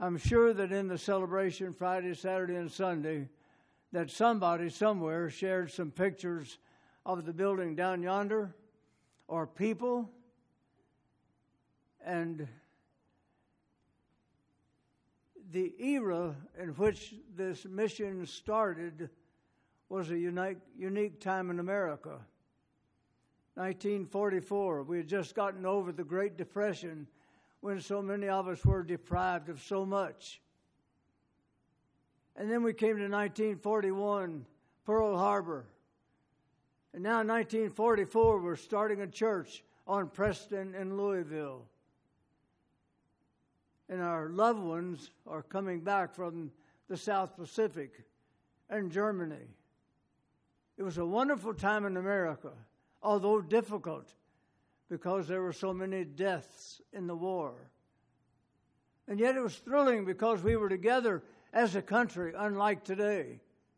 I'm sure that in the celebration Friday, Saturday, and Sunday, that somebody somewhere shared some pictures of the building down yonder or people. And the era in which this mission started was a unique time in America. 1944, we had just gotten over the Great Depression when so many of us were deprived of so much. And then we came to 1941, Pearl Harbor. And now in 1944, we're starting a church on Preston in Louisville. And our loved ones are coming back from the South Pacific and Germany. It was a wonderful time in America, although difficult, because there were so many deaths in the war. And yet it was thrilling because we were together as a country, unlike today.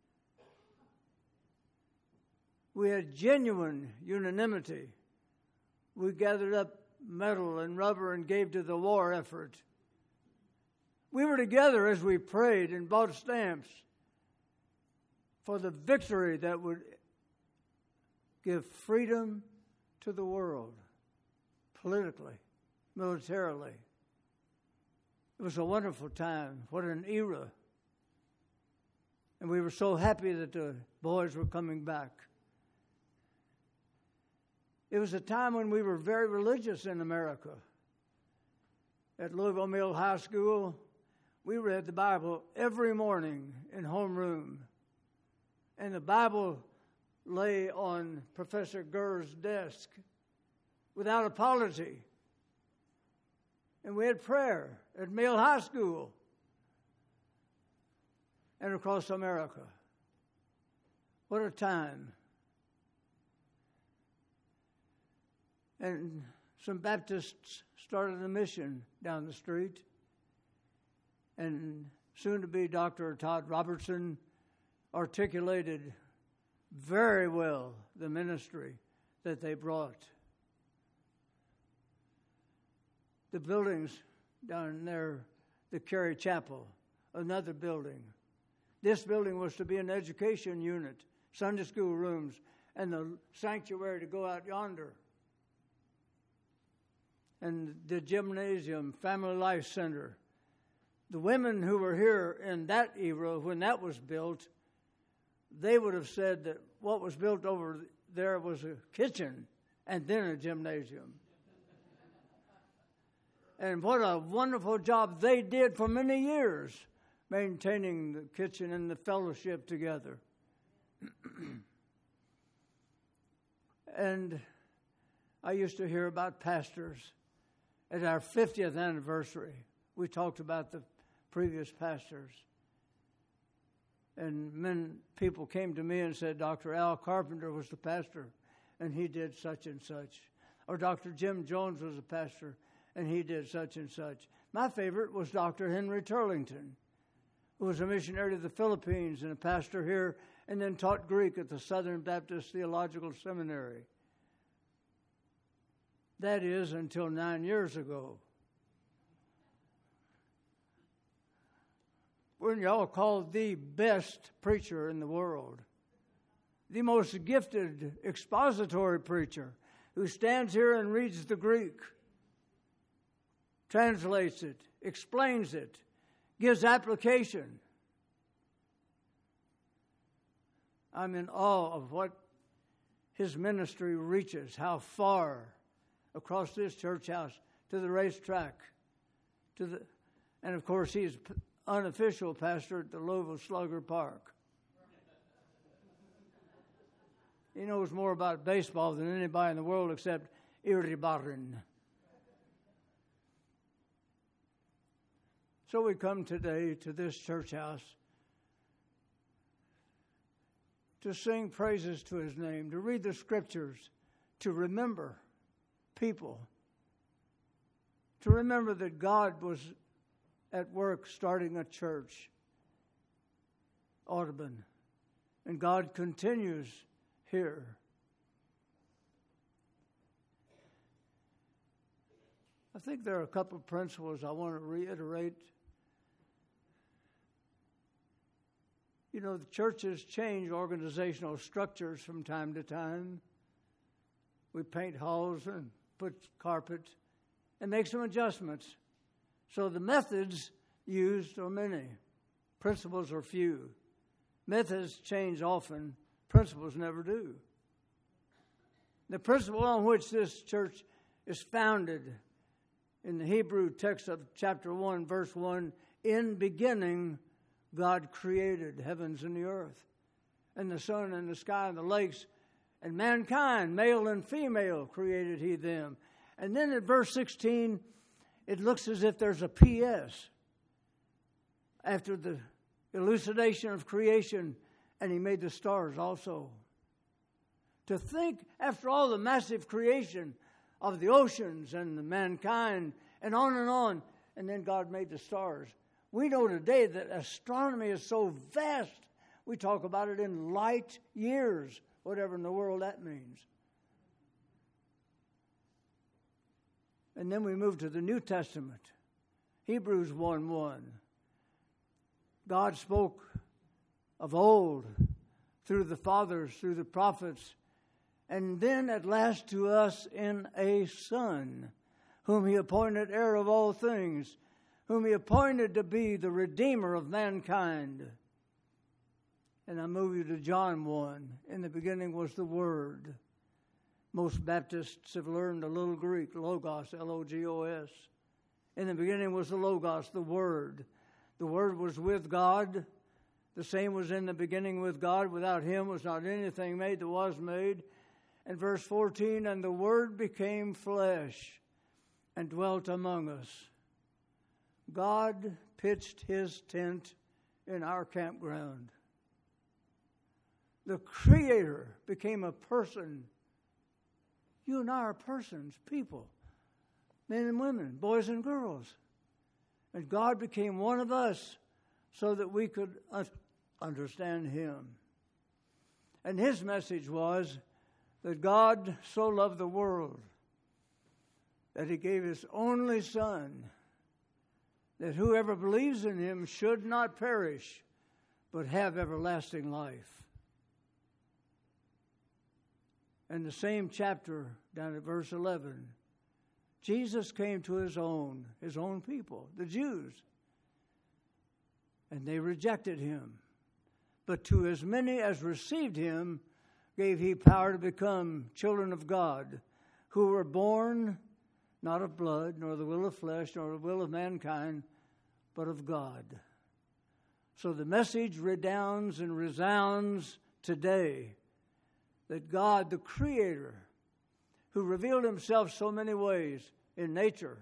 We had genuine unanimity. We gathered up metal and rubber and gave to the war effort. We were together as we prayed and bought stamps for the victory that would give freedom to the world, politically, militarily. It was a wonderful time. What an era. And we were so happy that the boys were coming back. It was a time when we were very religious in America. At Louisville Mill High School, we read the Bible every morning in homeroom. And the Bible lay on Professor Gurr's desk without apology. And we had prayer at Mill High School and across America. What a time. And some Baptists started a mission down the street. And soon to be Dr. Todd Robertson articulated very well the ministry that they brought. The buildings down there, the Cary Chapel, another building. This building was to be an education unit, Sunday school rooms, and the sanctuary to go out yonder. And the gymnasium, Family Life Center. The women who were here in that era, when that was built, they would have said that what was built over there was a kitchen and then a gymnasium. And what a wonderful job they did for many years, maintaining the kitchen and the fellowship together. And I used to hear about pastors. At our 50th anniversary, we talked about the previous pastors. And people came to me and said, Dr. Al Carpenter was the pastor, and he did such and such. Or Dr. Jim Jones was a pastor, and he did such and such. My favorite was Dr. Henry Turlington, who was a missionary to the Philippines and a pastor here, and then taught Greek at the Southern Baptist Theological Seminary. That is, until 9 years ago. When y'all called the best preacher in the world, the most gifted expository preacher who stands here and reads the Greek, translates it, explains it, gives application. I'm in awe of what his ministry reaches, how far across this church house to the racetrack, and of course he's unofficial pastor at the Louisville Slugger Park. He knows more about baseball than anybody in the world except Iribarren. So we come today to this church house to sing praises to his name, to read the scriptures, to remember people, to remember that God was at work starting a church, Audubon, and God continues here. I think there are a couple of principles I want to reiterate You know, the churches change organizational structures from time to time. We paint halls and put carpet and make some adjustments. So the methods used are many. Principles are few. Methods change often. Principles never do. The principle on which this church is founded in the Hebrew text of chapter 1, verse 1, in beginning, God created heavens and the earth, and the sun and the sky and the lakes, and mankind, male and female, created he them. And then at verse 16, it looks as if there's a P.S. after the elucidation of creation, and he made the stars also. To think, after all the massive creation of the oceans and the mankind, and on, and then God made the stars. We know today that astronomy is so vast, we talk about it in light years, whatever in the world that means. And then we move to the New Testament, Hebrews 1:1. God spoke of old through the fathers, through the prophets, and then at last to us in a Son, whom he appointed heir of all things, whom he appointed to be the Redeemer of mankind. And I move you to John 1. In the beginning was the Word. Most Baptists have learned a little Greek, logos, L-O-G-O-S. In the beginning was the Logos, the Word. The Word was with God. The same was in the beginning with God. Without him was not anything made that was made. And verse 14, and the Word became flesh and dwelt among us. God pitched his tent in our campground. The Creator became a person. You and I are persons, people, men and women, boys and girls. And God became one of us so that we could understand him. And his message was that God so loved the world that he gave his only Son, that whoever believes in him should not perish, but have everlasting life. In the same chapter, down at verse 11, Jesus came to his own people, the Jews, and they rejected him. But to as many as received him, gave he power to become children of God, who were born not of blood, nor the will of flesh, nor the will of mankind, but of God. So the message redounds and resounds today that God, the Creator, who revealed himself so many ways in nature,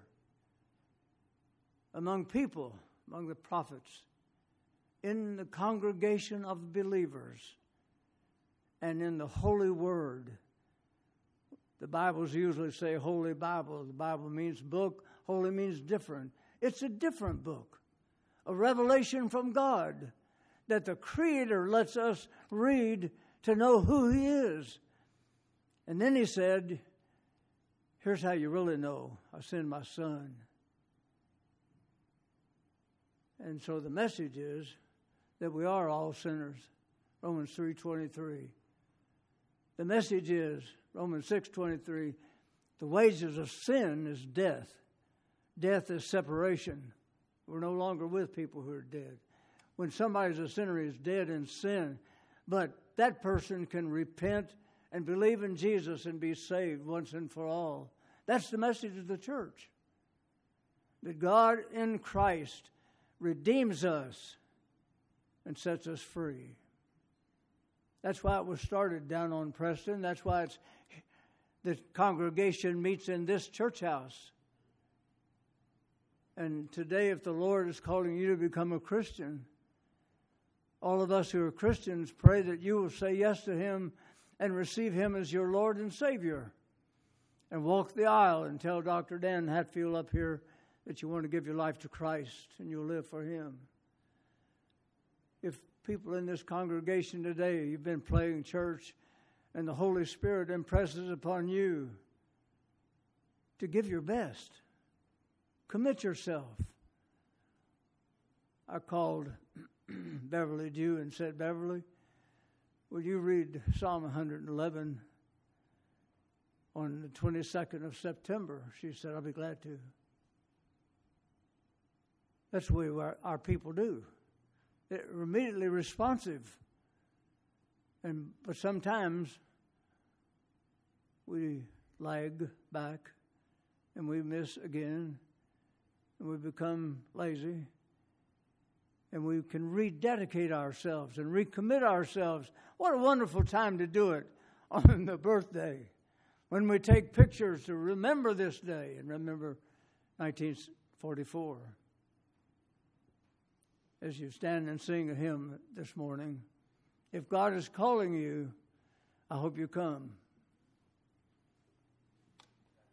among people, among the prophets, in the congregation of believers, and in the Holy Word. The Bibles usually say Holy Bible. The Bible means book. Holy means different. It's a different book, a revelation from God that the Creator lets us read to know who he is. And then he said, here's how you really know. I send my Son. And so the message is that we are all sinners. Romans 3:23. The message is, Romans 6:23, the wages of sin is death. Death is separation. We're no longer with people who are dead. When somebody's a sinner, he's dead in sin. But that person can repent and believe in Jesus and be saved once and for all. That's the message of the church. That God in Christ redeems us and sets us free. That's why it was started down on Preston. That's why the congregation meets in this church house. And today, if the Lord is calling you to become a Christian, all of us who are Christians pray that you will say yes to him and receive him as your Lord and Savior. And walk the aisle and tell Dr. Dan Hatfield up here that you want to give your life to Christ and you'll live for him. If people in this congregation today, you've been playing church and the Holy Spirit impresses upon you to give your best, commit yourself. I called Beverly Dew and said, Beverly, would you read Psalm 111 on the 22nd of September? She said, I'll be glad to. That's the way our people do. They're immediately responsive. But sometimes we lag back and we miss again and we become lazy. And we can rededicate ourselves and recommit ourselves. What a wonderful time to do it on the birthday. When we take pictures to remember this day and remember 1944. As you stand and sing a hymn this morning, if God is calling you, I hope you come.